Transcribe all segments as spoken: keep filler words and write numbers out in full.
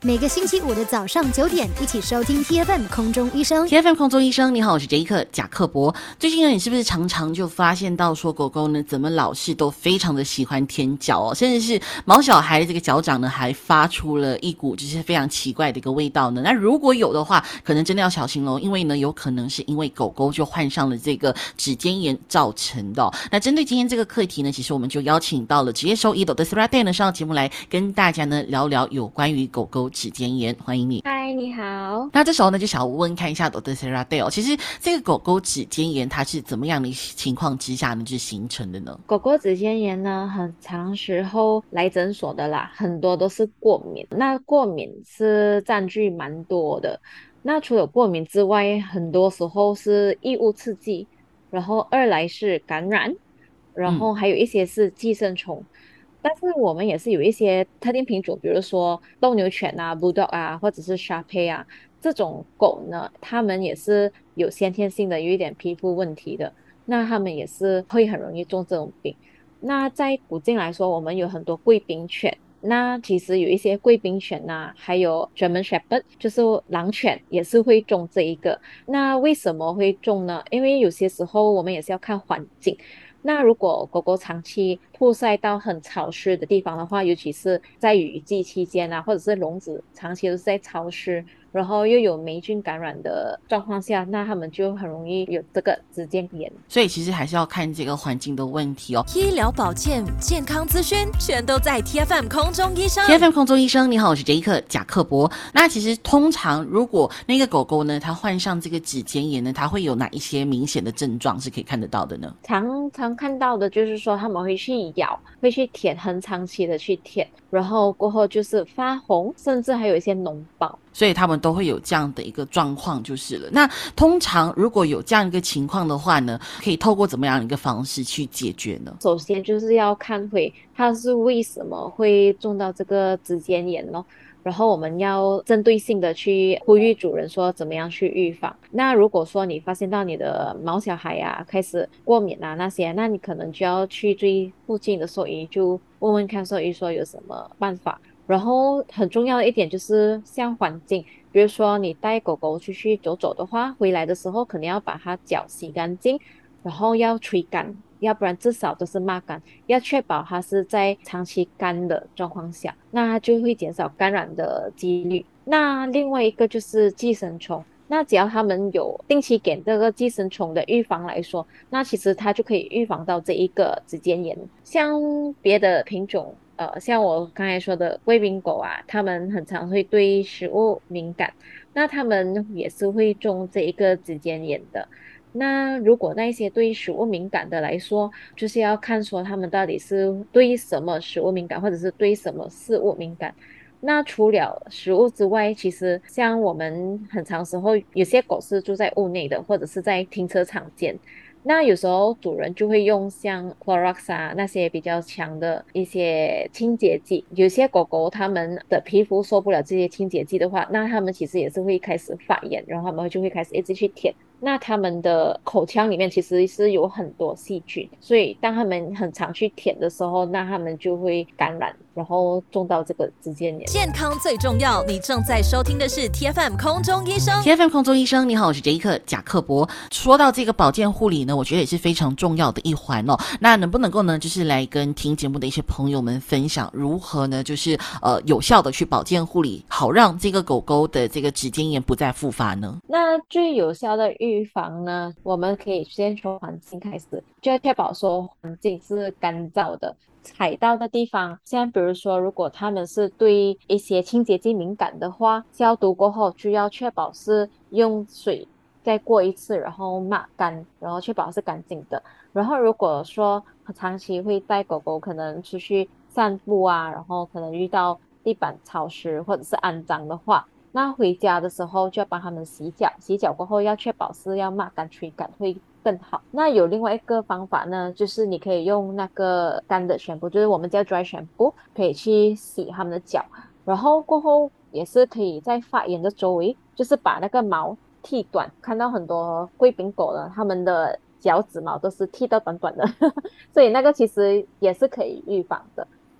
每个星期五的早上九点，一起收听 T F M 空中医生。 T F M 空中医生，你好，我是杰克贾克伯。最近呢，你是不是常常就发现到说狗狗呢，怎么老是都非常的喜欢舔脚哦，甚至是毛小孩的这个脚掌呢，还发出了一股就是非常奇怪的一个味道呢？那如果有的话，可能真的要小心咯，因为呢，有可能是因为狗狗就患上了这个指尖炎造成的哦。那针对今天这个课题呢，其实我们就邀请到了职业兽医 Doctor Sarah Day 呢上节目来跟大家呢聊聊有关于狗狗指尖炎。欢迎你。 嗨，你好。 那这时候呢，就想问看一下 Doctor Sarah Day 哦，其实这个狗狗指尖炎它是怎么样的情况之下呢，就形成的呢？ 狗狗指尖炎呢，很长时候来诊所的啦，很多都是过敏。那过敏是占据蛮多的。那除了过敏之外，很多时候是异物刺激，然后二来是感染，然嗯。 后还有一些是寄生虫。但是我们也是有一些特定品种，比如说斗牛犬啊、Bulldog 啊，或者是 Shar-Pei 啊，这种狗呢，它们也是有先天性的有一点皮肤问题的，那它们也是会很容易中这种病。那在古晋来说，我们有很多贵宾犬。那其实有一些贵宾犬呐、还有 German Shepherd，就是狼犬，也是会中这一个。那为什么会中呢？因为有些时候我们也是要看环境。那如果狗狗长期曝晒到很潮湿的地方的话，尤其是在雨季期间啊，或者是笼子长期都是在潮湿，然后又有霉菌感染的状况下，那它们就很容易有这个指尖炎。 所以其实还是要看这个环境的问题哦。 医疗保健、健康资讯，全都在 T F M 空中医生。 T F M 空中医生，你好，我是杰克贾克伯。那其实通常如果那个狗狗呢，它患上这个指尖炎呢，它会有哪一些明显的症状是可以看得到的呢？ 常常看到的就是说，他们会去咬，会去舔，很长期的去舔，然后过后就是发红，甚至还有一些脓包。 所以他们都会有这样的一个状况就是了。那通常如果有这样一个情况的话呢，可以透过怎么样的一个方式去解决呢？ 首先就是要看回它是为什么会中到这个指尖炎咯，然后我们要针对性的去呼吁主人说怎么样去预防。那如果说你发现到你的毛小孩啊开始过敏啊那些，那你可能就要去最附近的兽医，就问问看兽医说有什么办法。然后很重要的一点就是像环境，比如说你带狗狗出去走走的话，回来的时候肯定要把它脚洗干净，然后要吹干，要不然至少都是抹干，要确保它是在长期干的状况下，那它就会减少感染的几率。那另外一个就是寄生虫。那只要他们有定期给这个寄生虫的预防来说，那其实它就可以预防到这一个指尖炎。像别的品种，呃，像我刚才说的贵宾狗啊，它们很常会对食物敏感，那它们也是会中这一个指尖炎的。那如果那些对食物敏感的来说，就是要看说他们到底是对什么食物敏感，或者是对什么事物敏感。那除了食物之外，其实像我们很长时候，有些狗是住在屋内的，或者是在停车场间。那有时候主人就会用像 Clorox 啊那些比较强的一些清洁剂。有些狗狗它们的皮肤受不了这些清洁剂的话，那它们其实也是会开始发炎，然后它们就会开始一直去舔。那它们的口腔里面其实是有很多细菌，所以当它们很常去舔的时候，那它们就会感染，然后中到这个指尖炎。 健康最重要，你正在收听的是 T F M 空中医生。 T F M 空中医生，你好，我是杰克贾克伯。说到这个保健护理呢，我觉得也是非常重要的一环哦。那能不能够呢，就是来跟听节目的一些朋友们分享，如何呢，就是呃有效的去保健护理，好让这个狗狗的这个指尖炎不再复发呢？ 那最有效的预防呢，我们可以先从环境开始，就要确保说环境是干燥的。踩到的地方，像比如说，如果他们是对一些清洁剂敏感的话，消毒过后就要确保是用水再过一次，然后抹干，然后确保是干净的。然后如果说长期会带狗狗可能出去散步啊，然后可能遇到地板潮湿或者是肮脏的话，那回家的时候就要帮他们洗脚，洗脚过后要确保是要抹干吹干会更好。那有另外一个方法呢，就是你可以用那个干的全部，就是我们叫 dry shampoo， 可以去洗他们的脚，然后过后也是可以在发炎的周围，就是把那个毛剃短。看到很多贵宾狗呢，它们的脚趾毛都是剃到短短的所以那个其实也是可以预防的。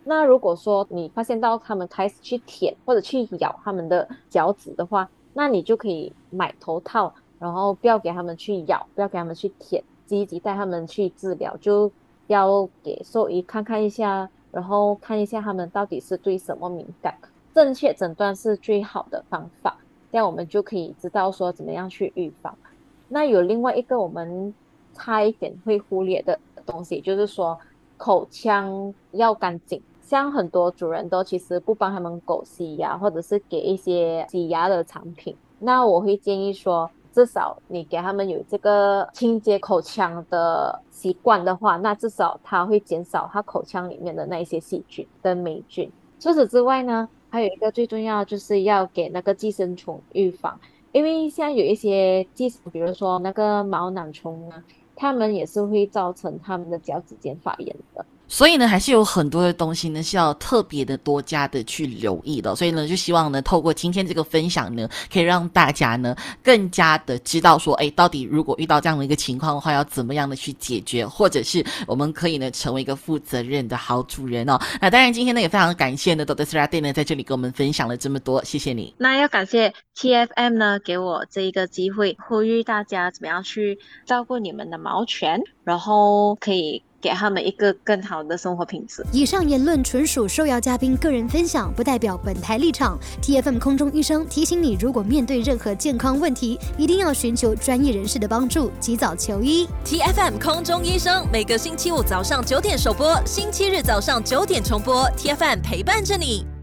那如果说你发现到他们开始去舔或者去咬他们的脚趾的话，那你就可以买头套，然后不要给他们去咬，不要给他们去舔，积极带他们去治疗，就要给兽医看看一下，然后看一下他们到底是对什么敏感，正确诊断是最好的方法，这样我们就可以知道说怎么样去预防。那有另外一个我们差一点会忽略的东西，就是说口腔要干净。像很多主人都其实不帮他们狗洗牙，或者是给一些洗牙的产品，那我会建议说，至少你给他们有这个清洁口腔的习惯的话，那至少它会减少它口腔里面的那一些细菌跟霉菌。除此之外呢，还有一个最重要就是要给那个寄生虫预防，因为像有一些寄生，比如说那个毛囊虫啊，它们也是会造成他们的脚趾间发炎的。 所以呢，还是有很多的东西呢是要特别的多加的去留意的。所以呢，就希望呢，透过今天这个分享呢，可以让大家呢更加的知道说，哎，到底如果遇到这样的一个情况的话，要怎么样的去解决，或者是我们可以呢成为一个负责任的好主人哦。那当然，今天呢也非常感谢呢 Doctor Seratin 呢在这里跟我们分享了这么多，谢谢你。 那要感谢 T F M 呢给我这一个机会，呼吁大家怎么样去照顾你们的毛犬，然后可以给他们一个更好的生活品质。 以上言论纯属受邀嘉宾个人分享，不代表本台立场。T F M 空中医生提醒你，如果面对任何健康问题，一定要寻求专业人士的帮助，及早求医。 T F M 空中医生每个星期五早上九点首播，星期日早上九点重播。T F M 陪伴着你。